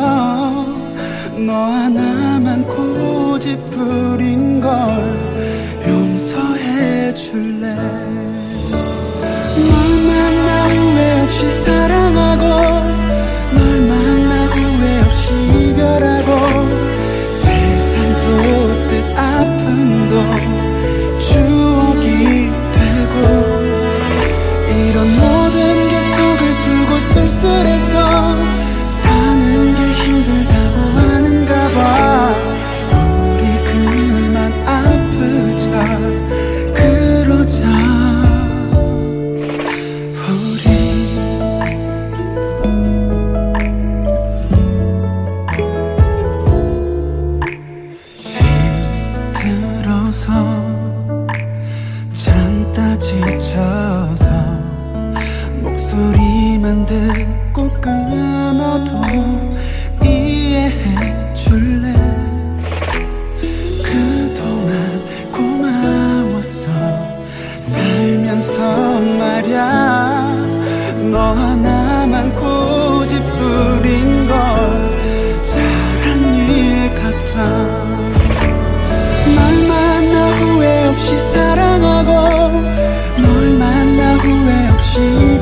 너 하나만 고집부린 걸 용서해 줄래? 널 만나 후회 없이 사랑하고 널 만나 후회 없이 이별하고 세상도 뜻 아픔도 추억이 되고 이런 모든 게 서글프고 쓸쓸해서 사는 게 힘들다고 하는가 봐. 우리 그만 아프자 그러자. 들어서 잠다 지쳐서 목소리만 듣고 끊어도 이해해 줄래? 그동안 고마웠어 살면서 말야. 너 하나만 고집부린 걸 잘한 일 같아. 널 만나 후회 없이 사랑하고 널 만나 후회 없이